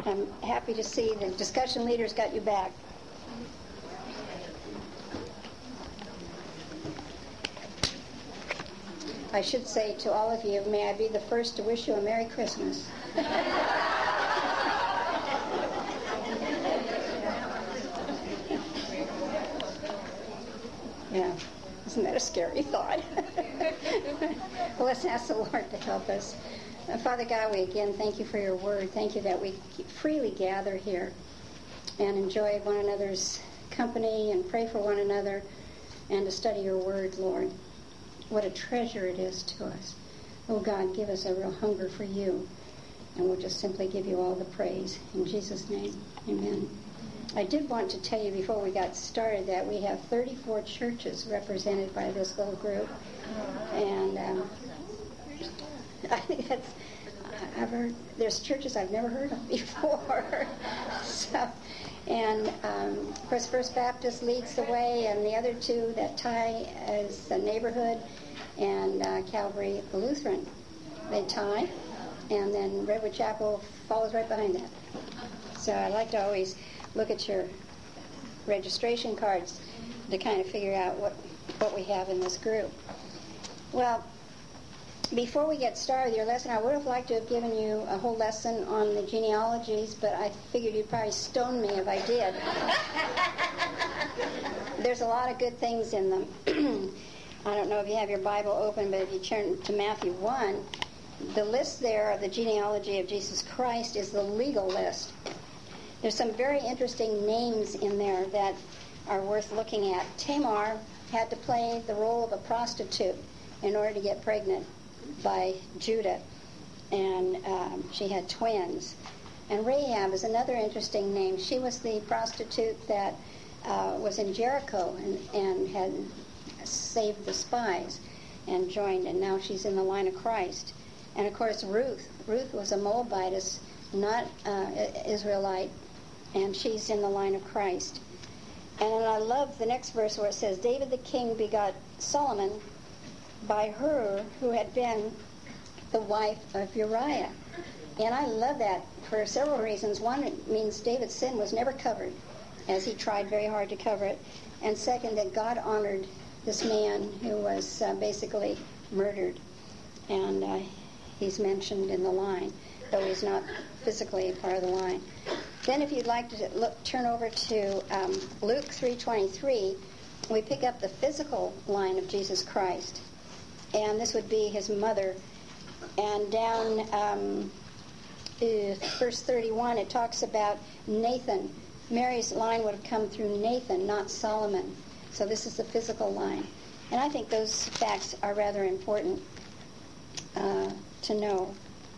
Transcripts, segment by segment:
I'm happy to see the discussion leaders got you back. I should say to all of you, may I be the first to wish you a Merry Christmas. Yeah, isn't that a scary thought? Well, let's ask the Lord to help us. Father God, we again thank you for your word. Thank you that we freely gather here and enjoy one another's company and pray for one another and to study your word, Lord. What a treasure it is to us. Oh God, give us a real hunger for you, and we'll just simply give you all the praise. In Jesus' name, amen. I did want to tell you before we got started that we have 34 churches represented by this little group, and I think that's, there's churches I've never heard of before. So, and of course, First Baptist leads the way, and the other two that tie is the neighborhood, and Calvary Lutheran, they tie, and then Redwood Chapel follows right behind that. So I like to always look at your registration cards to kind of figure out what we have in this group. Well, before we get started with your lesson, I would have liked to have given you a whole lesson on the genealogies, but I figured you'd probably stone me if I did. There's a lot of good things in them. I don't know if you have your Bible open, but if you turn to Matthew 1, the list there of the genealogy of Jesus Christ is the legal list. There's some very interesting names in there that are worth looking at. Tamar had to play the role of a prostitute in order to get pregnant by Judah, and she had twins. And Rahab is another interesting name. She was the prostitute that was in Jericho and had saved the spies and joined, and now she's in the line of Christ. And of course Ruth was a Moabitess, not Israelite, and she's in the line of Christ. And I love the next verse where it says, David the king begot Solomon by her who had been the wife of Uriah. And I love that for several reasons. One, it means David's sin was never covered, as he tried very hard to cover it. And second, that God honored this man who was basically murdered. And he's mentioned in the line, though he's not physically a part of the line. Then if you'd like to turn over to Luke 3:23, we pick up the physical line of Jesus Christ. And this would be his mother. And down verse 31, it talks about Nathan. Mary's line would have come through Nathan, not Solomon. So this is the physical line. And I think those facts are rather important to know.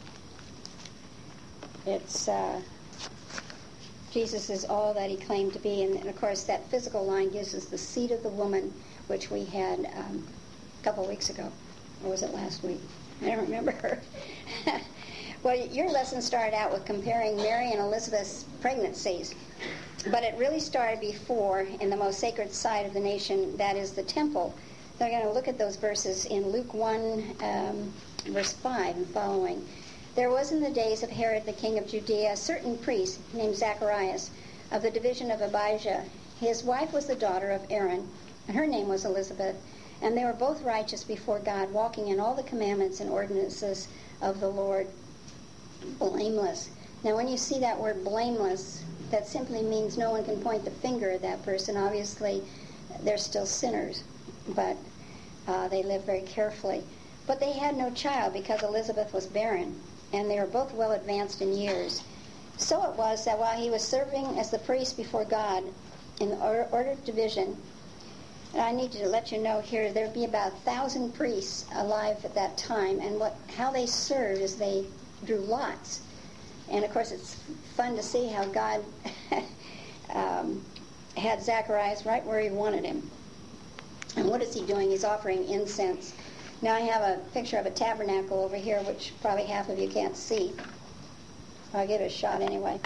It's Jesus is all that he claimed to be. And of course, that physical line gives us the seed of the woman, which we had a couple of weeks ago. Or was it last week? I don't remember. Well, your lesson started out with comparing Mary and Elizabeth's pregnancies. But it really started before in the most sacred side of the nation, that is the temple. So we're going to look at those verses in Luke 1, verse 5 and following. There was in the days of Herod the king of Judea a certain priest named Zacharias of the division of Abijah. His wife was the daughter of Aaron, and her name was Elizabeth. And they were both righteous before God, walking in all the commandments and ordinances of the Lord, blameless. Now when you see that word blameless, that simply means no one can point the finger at that person. Obviously, they're still sinners, but they live very carefully. But they had no child because Elizabeth was barren, and they were both well advanced in years. So it was that while he was serving as the priest before God in the ordered division, and I need to let you know here, there would be about 1,000 priests alive at that time, and how they served is they drew lots. And of course, it's fun to see how God had Zacharias right where he wanted him. And what is he doing? He's offering incense. Now I have a picture of a tabernacle over here, which probably half of you can't see. I'll give it a shot anyway.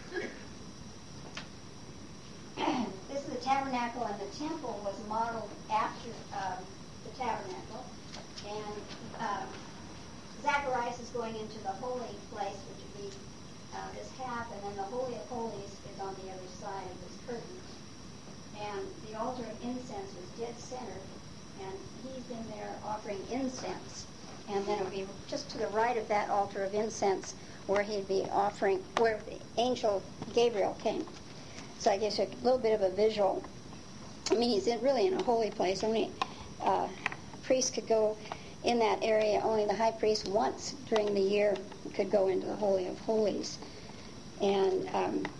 This is the tabernacle, and the temple was modeled after the tabernacle. And Zacharias is going into the holy place, which would be this half, and then the Holy of Holies is on the other side of this curtain. And the altar of incense was dead center, and he's in there offering incense. And then it would be just to the right of that altar of incense where he'd be offering, where the angel Gabriel came. So I guess a little bit of a visual. I mean, he's really in a holy place. Only priests could go in that area. Only the high priest once during the year could go into the Holy of Holies. And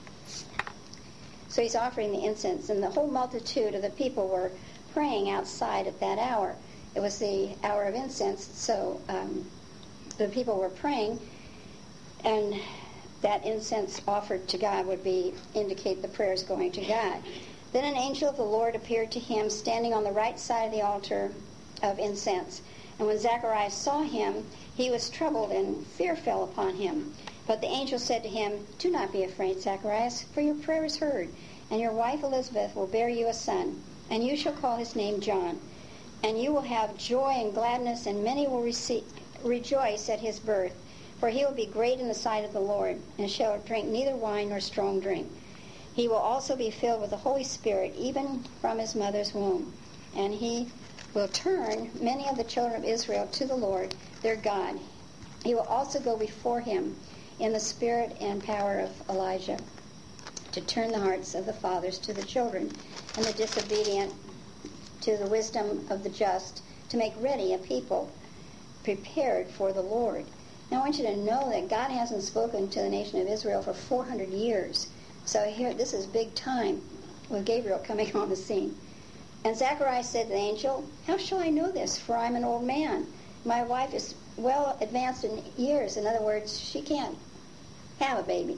so he's offering the incense, and the whole multitude of the people were praying outside at that hour. It was the hour of incense, so the people were praying, and that incense offered to God would indicate the prayers going to God. Then an angel of the Lord appeared to him, standing on the right side of the altar of incense. And when Zacharias saw him, he was troubled, and fear fell upon him. But the angel said to him, "Do not be afraid, Zacharias, for your prayer is heard, and your wife Elizabeth will bear you a son, and you shall call his name John. And you will have joy and gladness, and many will rejoice at his birth. For he will be great in the sight of the Lord, and shall drink neither wine nor strong drink. He will also be filled with the Holy Spirit, even from his mother's womb. And he will turn many of the children of Israel to the Lord, their God. He will also go before him in the spirit and power of Elijah, to turn the hearts of the fathers to the children, and the disobedient to the wisdom of the just, to make ready a people prepared for the Lord." Now I want you to know that God hasn't spoken to the nation of Israel for 400 years. So here, this is big time with Gabriel coming on the scene. And Zacharias said to the angel, "How shall I know this? For I'm an old man. My wife is well advanced in years." In other words, she can't have a baby.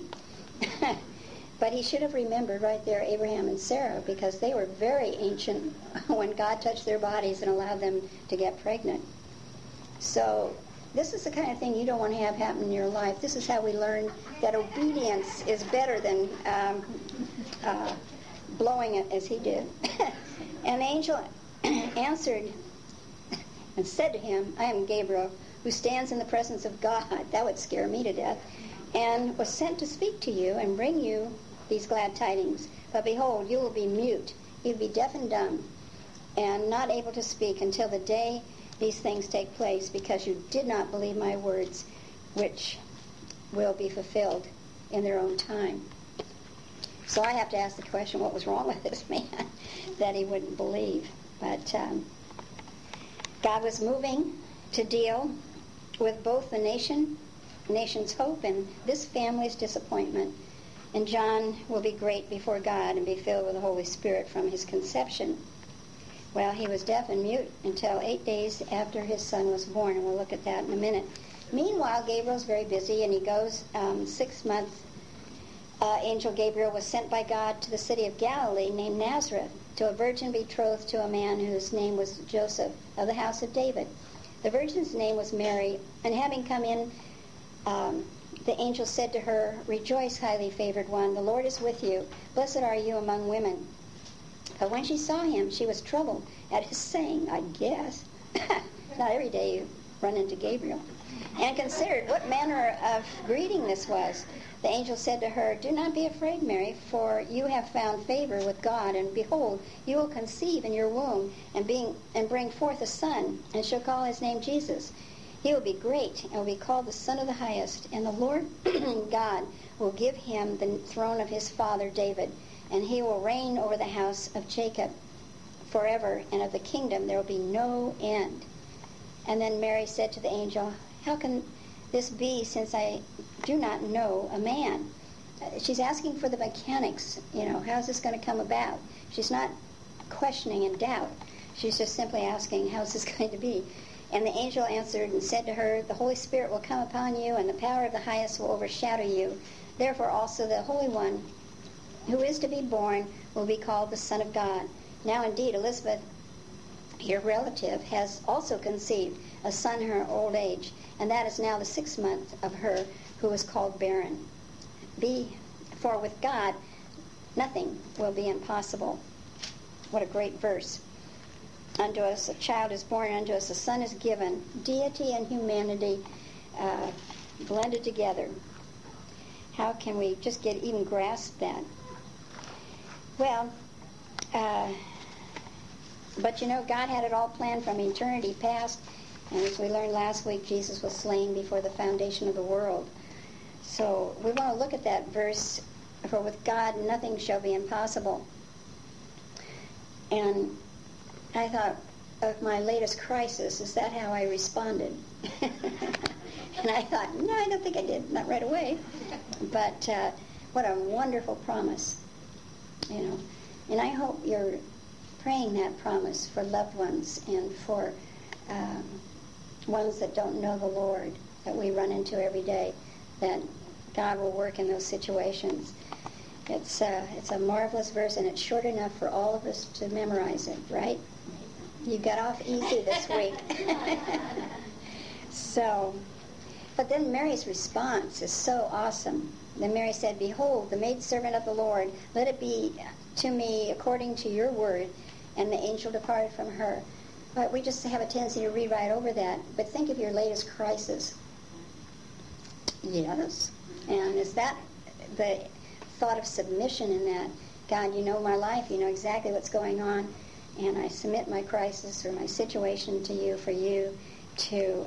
But he should have remembered right there Abraham and Sarah, because they were very ancient when God touched their bodies and allowed them to get pregnant. So this is the kind of thing you don't want to have happen in your life. This is how we learn that obedience is better than blowing it as he did. And the angel answered and said to him, "I am Gabriel, who stands in the presence of God." That would scare me to death. "And was sent to speak to you and bring you these glad tidings. But behold, you will be mute. You will be deaf and dumb, and not able to speak until the day these things take place, because you did not believe my words, which will be fulfilled in their own time." So I have to ask the question, what was wrong with this man that he wouldn't believe? But God was moving to deal with both the nation's hope and this family's disappointment. And John will be great before God and be filled with the Holy Spirit from his conception. Well, he was deaf and mute until 8 days after his son was born, and we'll look at that in a minute. Meanwhile, Gabriel's very busy, and he goes 6 months. Angel Gabriel was sent by God to the city of Galilee named Nazareth, to a virgin betrothed to a man whose name was Joseph, of the house of David. The virgin's name was Mary, and having come in, the angel said to her, "Rejoice, highly favored one, the Lord is with you. Blessed are you among women." But when she saw him, she was troubled at his saying, I guess. Not every day you run into Gabriel. And considered what manner of greeting this was. The angel said to her, "Do not be afraid, Mary, for you have found favor with God, and behold, you will conceive in your womb and bring forth a son, and shall call his name Jesus. He will be great and will be called the Son of the Highest, and the Lord God will give him the throne of his father David, and he will reign over the house of Jacob forever, and of the kingdom there will be no end." And then Mary said to the angel, "How can this be, since I do not know a man?" She's asking for the mechanics, how's this going to come about? She's not questioning in doubt. She's just simply asking, how's this going to be? And the angel answered and said to her, "The Holy Spirit will come upon you, and the power of the highest will overshadow you. Therefore also the Holy One who is to be born will be called the Son of God. Now indeed Elizabeth, your relative, has also conceived a son in her old age, and that is now the 6th month of her who is called barren. For with God nothing will be impossible." What a great verse. "Unto us a child is born, unto us a son is given," deity and humanity blended together. How can we just even grasp that? Well, but God had it all planned from eternity past. And as we learned last week, Jesus was slain before the foundation of the world. So we want to look at that verse, for with God nothing shall be impossible. And I thought of my latest crisis. Is that how I responded? And I thought, no, I don't think I did. Not right away. But what a wonderful promise. And I hope you're praying that promise for loved ones and for ones that don't know the Lord, that we run into every day, that God will work in those situations. It's a marvelous verse, and it's short enough for all of us to memorize it, right? You got off easy this week. But then Mary's response is so awesome. Then Mary said, "Behold, the maidservant of the Lord, let it be to me according to your word." And the angel departed from her. But we just have a tendency to read right over that. But think of your latest crisis. Yes. And is that the thought of submission in that? God, you know my life. You know exactly what's going on. And I submit my crisis or my situation to you for you to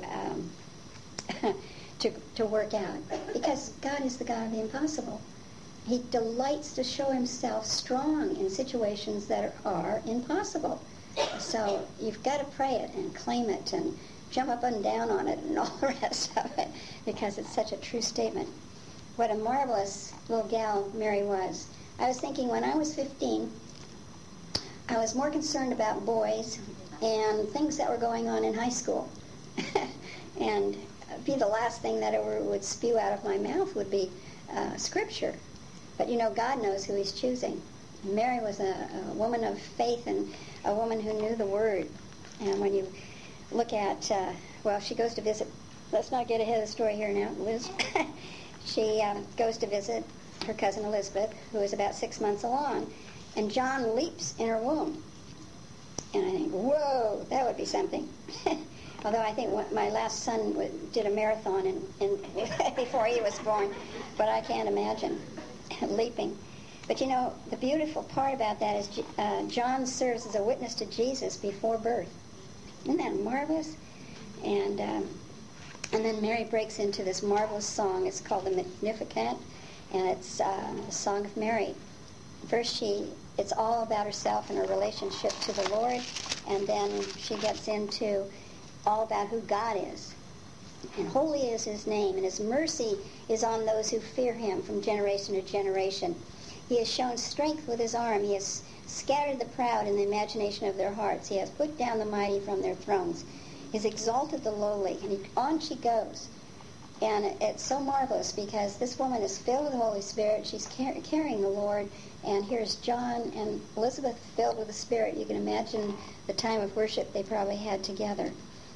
to work out. Because God is the God of the impossible. He delights to show himself strong in situations that are impossible. So you've got to pray it and claim it and jump up and down on it and all the rest of it, because it's such a true statement. What a marvelous little gal Mary was. I was thinking when I was 15, I was more concerned about boys and things that were going on in high school. And be the last thing that ever would spew out of my mouth would be Scripture. But God knows who he's choosing. Mary was a woman of faith and a woman who knew the Word. And when you look at, she goes to visit, let's not get ahead of the story here now, Liz. She goes to visit her cousin Elizabeth, who is about 6 months along. And John leaps in her womb. And I think, whoa, that would be something. Although I think my last son did a marathon before he was born. But I can't imagine leaping. But the beautiful part about that is John serves as a witness to Jesus before birth. Isn't that marvelous? And then Mary breaks into this marvelous song. It's called the Magnificat, and it's the Song of Mary. First, it's all about herself and her relationship to the Lord, and then she gets into all about who God is. And holy is his name, and his mercy is on those who fear him from generation to generation. He has shown strength with his arm. He has scattered the proud in the imagination of their hearts. He has put down the mighty from their thrones. He has exalted the lowly. And on she goes. And it's so marvelous because this woman is filled with the Holy Spirit. She's carrying the Lord. And here's John and Elizabeth filled with the Spirit. You can imagine the time of worship they probably had together.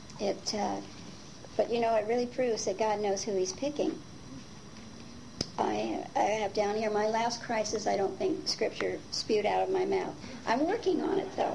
But it really proves that God knows who he's picking. I have down here my last crisis. I don't think Scripture spewed out of my mouth. I'm working on it, though.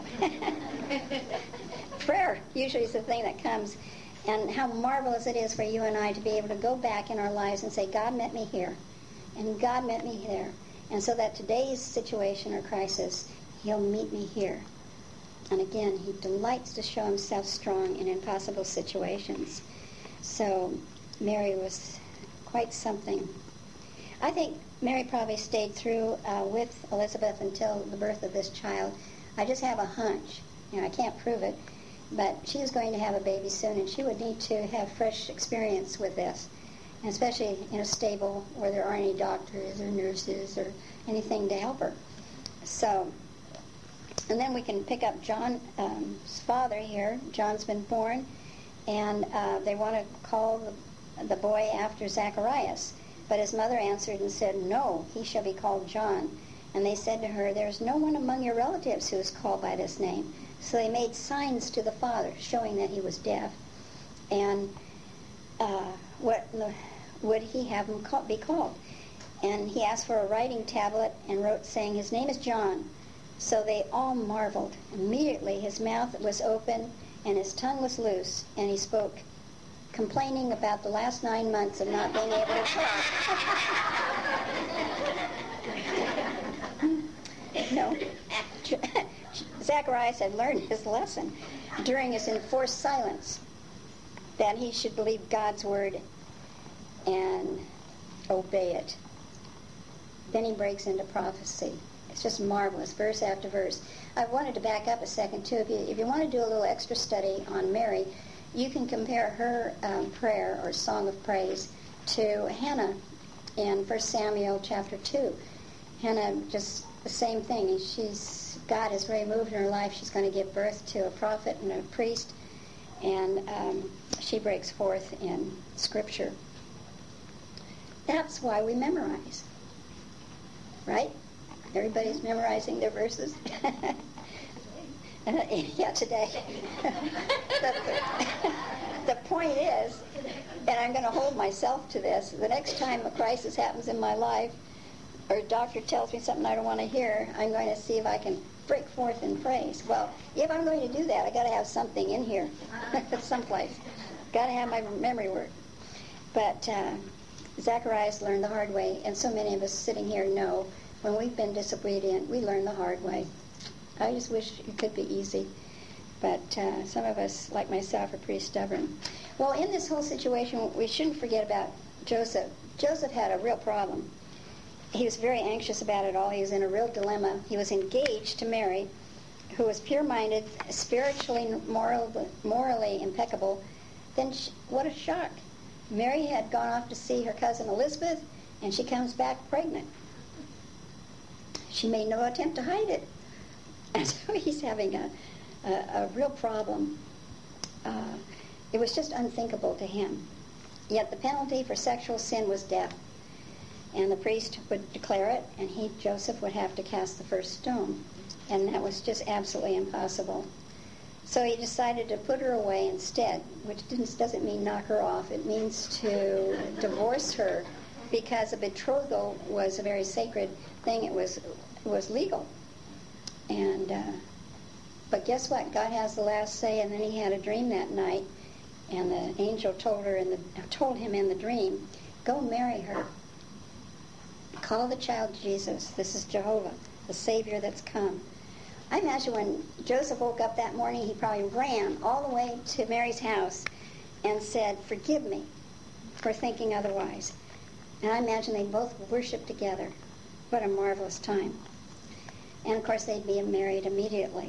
Prayer usually is the thing that comes. And how marvelous it is for you and I to be able to go back in our lives and say, God met me here, and God met me there. And so that today's situation or crisis, he'll meet me here. And again, he delights to show himself strong in impossible situations. So Mary was quite something. I think Mary probably stayed through with Elizabeth until the birth of this child. I just have a hunch. I can't prove it. But she was going to have a baby soon, and she would need to have fresh experience with this, and especially in a stable where there aren't any doctors or nurses or anything to help her. So, and then we can pick up John's father here. John's been born, and they want to call the boy after Zacharias. But his mother answered and said, "No, he shall be called John." And they said to her, "There is no one among your relatives who is called by this name." So they made signs to the father, showing that he was deaf. And what would he have him be called? And he asked for a writing tablet and wrote, saying, "His name is John." So they all marveled. Immediately his mouth was open and his tongue was loose, and he spoke, complaining about the last 9 months of not being able to talk. No. Zacharias had learned his lesson during his enforced silence that he should believe God's word and obey it. Then he breaks into prophecy. It's just marvelous, verse after verse. I wanted to back up a second, too. If you want to do a little extra study on Mary, you can compare her prayer or song of praise to Hannah in 1 Samuel chapter 2. Hannah, just the same thing. God has very moved in her life. She's going to give birth to a prophet and a priest, and she breaks forth in Scripture. That's why we memorize, right? Everybody's memorizing their verses. Yeah, today. The point is, and I'm going to hold myself to this, the next time a crisis happens in my life, or a doctor tells me something I don't want to hear, I'm going to see if I can break forth in praise. Well, if I'm going to do that, I got to have something in here, someplace. Got to have my memory work. But Zacharias learned the hard way, and so many of us sitting here know when we've been disobedient, we learn the hard way. I just wish it could be easy, but some of us, like myself, are pretty stubborn. Well, in this whole situation, we shouldn't forget about Joseph. Joseph had a real problem. He was very anxious about it all. He was in a real dilemma. He was engaged to Mary, who was pure-minded, spiritually, morally impeccable. Then, what a shock. Mary had gone off to see her cousin Elizabeth, and she comes back pregnant. She made no attempt to hide it. And so he's having a real problem. It was just unthinkable to him. Yet the penalty for sexual sin was death. And the priest would declare it, and Joseph, would have to cast the first stone. And that was just absolutely impossible. So he decided to put her away instead, which doesn't mean knock her off. It means to divorce her, because a betrothal was a very sacred thing. It was legal. And but guess what? God has the last say. And then he had a dream that night, and the angel told him in the dream, "Go marry her. Call the child Jesus. This is Jehovah, the Savior that's come." I imagine when Joseph woke up that morning, he probably ran all the way to Mary's house and said, "Forgive me for thinking otherwise." And I imagine they both worshiped together. What a marvelous time. And of course, they'd be married immediately.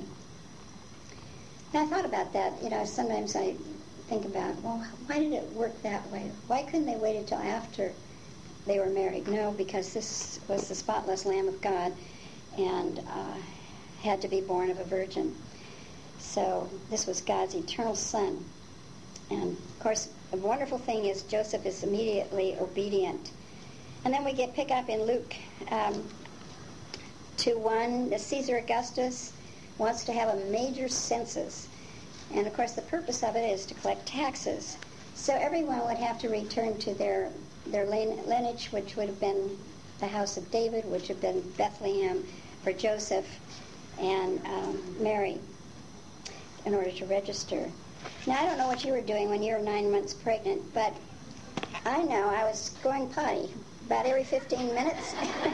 And I thought about that. Sometimes I think about, well, why did it work that way? Why couldn't they wait until after they were married? No, because this was the spotless Lamb of God, and had to be born of a virgin. So this was God's eternal Son. And of course, the wonderful thing is Joseph is immediately obedient. And then we pick up in Luke 2:1. Caesar Augustus wants to have a major census. And of course, the purpose of it is to collect taxes. So everyone would have to return to their lineage, which would have been the house of David, which would have been Bethlehem for Joseph and Mary, in order to register. Now, I don't know what you were doing when you were 9 months pregnant, but I know I was going potty about every 15 minutes.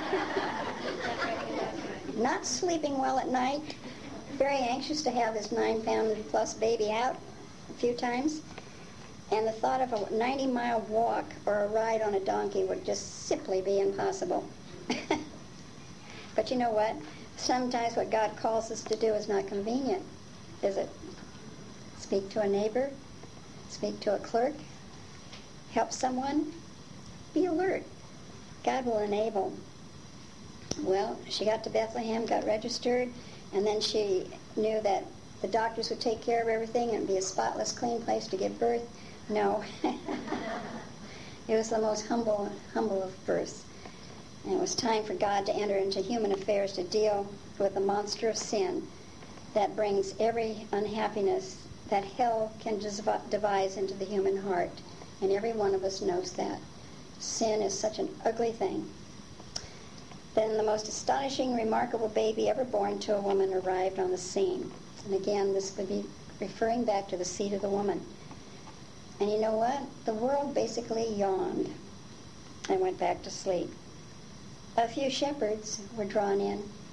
Not sleeping well at night. Very anxious to have this 9-pound-plus baby out a few times. And the thought of a 90-mile walk or a ride on a donkey would just simply be impossible. But you know what? Sometimes what God calls us to do is not convenient, is it? Speak to a neighbor, speak to a clerk, help someone, be alert. God will enable. Well, she got to Bethlehem, got registered, and then she knew that the doctors would take care of everything and it'd be a spotless, clean place to give birth. No. It was the most humble of births. And it was time for God to enter into human affairs to deal with the monster of sin that brings every unhappiness that hell can devise into the human heart. And every one of us knows that. Sin is such an ugly thing. Then the most astonishing, remarkable baby ever born to a woman arrived on the scene. And again, this would be referring back to the seed of the woman. And you know what? The world basically yawned and went back to sleep. A few shepherds were drawn in,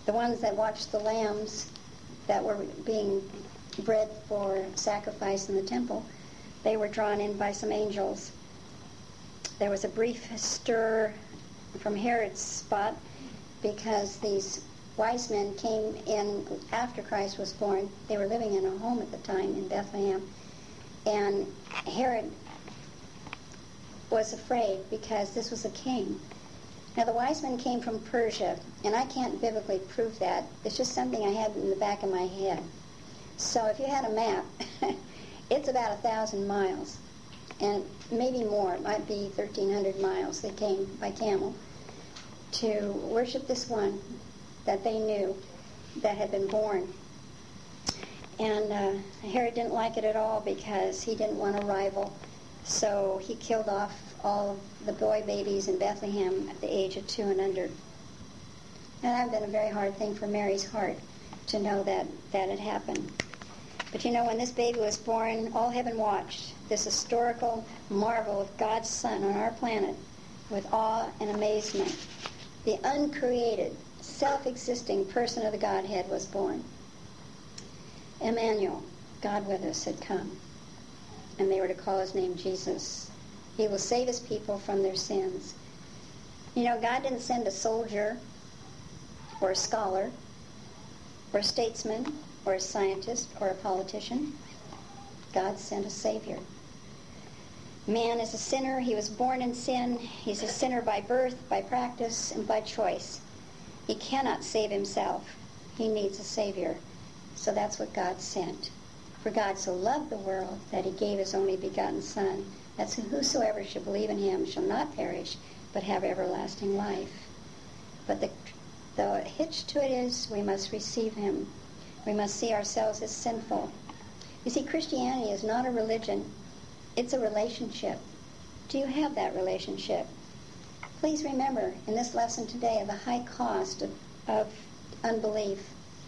the ones that watched the lambs that were being bred for sacrifice in the temple, they were drawn in by some angels. There was a brief stir from Herod's spot because these wise men came in after Christ was born. They were living in a home at the time in Bethlehem. And Herod was afraid because this was a king. Now, the wise men came from Persia, and I can't biblically prove that. It's just something I had in the back of my head. So if you had a map, it's about 1,000 miles, and maybe more. It might be 1,300 miles. They came by camel to worship this one that they knew that had been born. And Herod didn't like it at all because he didn't want a rival. So he killed off all the boy babies in Bethlehem at the age of 2 and under. And that would have been a very hard thing for Mary's heart to know that had happened. But you know, when this baby was born, all heaven watched this historical marvel of God's Son on our planet with awe and amazement. The uncreated, self-existing person of the Godhead was born. Emmanuel, God with us, had come. And they were to call his name Jesus. He will save his people from their sins. You know, God didn't send a soldier or a scholar or a statesman or a scientist or a politician. God sent a Savior. Man is a sinner. He was born in sin. He's a sinner by birth, by practice, and by choice. He cannot save himself. He needs a Savior. So that's what God sent. For God so loved the world that he gave his only begotten Son, that whosoever shall believe in him shall not perish, but have everlasting life. But the hitch to it is we must receive him. We must see ourselves as sinful. You see, Christianity is not a religion. It's a relationship. Do you have that relationship? Please remember in this lesson today of the high cost of unbelief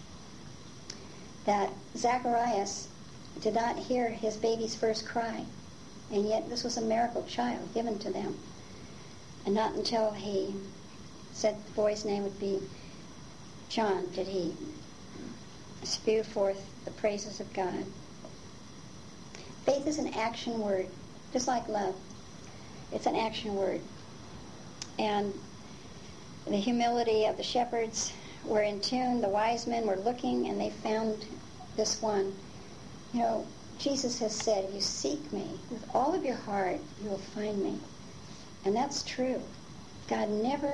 that Zacharias did not hear his baby's first cry, and yet this was a miracle child given to them. And not until he said the boy's name would be John did he spew forth the praises of God. Faith is an action word, just like love. It's an action word. And the humility of the shepherds were in tune. The wise men were looking, and they found this one. You know, Jesus has said, if you seek me with all of your heart, you will find me. And that's true. God never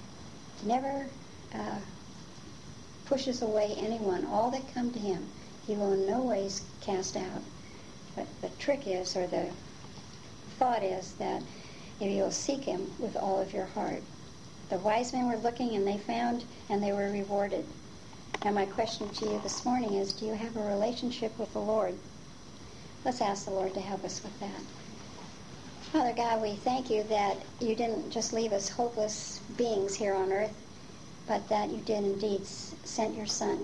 pushes away anyone. All that come to him, he will in no ways cast out. But the trick is, or the thought is, that if you will seek him with all of your heart. The wise men were looking, and they found, and they were rewarded. Now my question to you this morning is, do you have a relationship with the Lord? Let's ask the Lord to help us with that. Father God, we thank you that you didn't just leave us hopeless beings here on earth, but that you did indeed send your Son.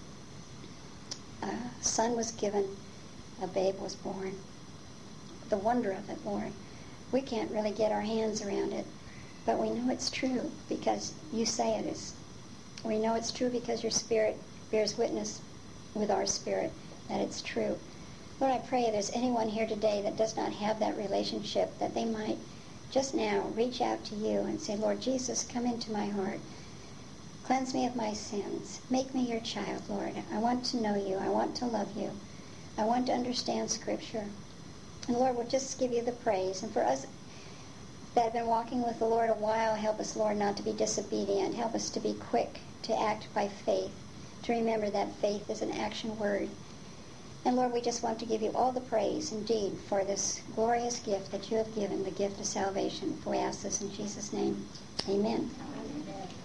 A son was given, a babe was born. The wonder of it, Lord. We can't really get our hands around it, but we know it's true because you say it is. We know it's true because your Spirit bears witness with our spirit that it's true. Lord, I pray if there's anyone here today that does not have that relationship, that they might just now reach out to you and say, Lord Jesus, come into my heart. Cleanse me of my sins. Make me your child, Lord. I want to know you. I want to love you. I want to understand Scripture. And Lord, we'll just give you the praise. And for us that have been walking with the Lord a while, help us, Lord, not to be disobedient. Help us to be quick to act by faith, to remember that faith is an action word. And Lord, we just want to give you all the praise, indeed, for this glorious gift that you have given, the gift of salvation. For we ask this in Jesus' name. Amen.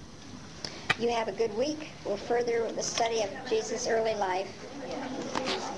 You have a good week. We'll further the study of Jesus' early life.